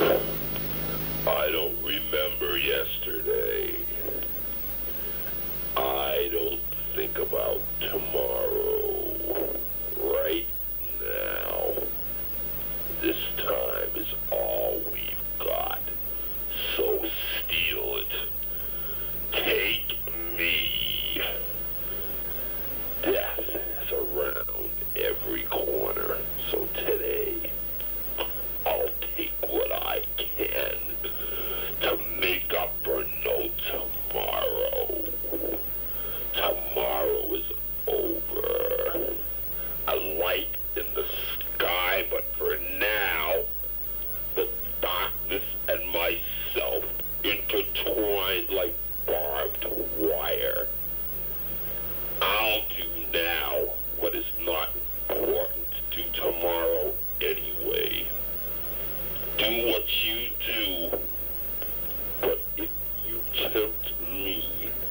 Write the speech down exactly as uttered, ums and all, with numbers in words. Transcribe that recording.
I don't remember yesterday. I don't think about tomorrow. Right now. This time is all we've got. So steal it. Take me. Death is around every corner. So today, I'll take what I can to make up for no tomorrow. Tomorrow is over. A light in the sky, but for now, the darkness and myself intertwined like barbed wire. I'll do now what is not important to do tomorrow anyway. Do what you do, but if you tempt me,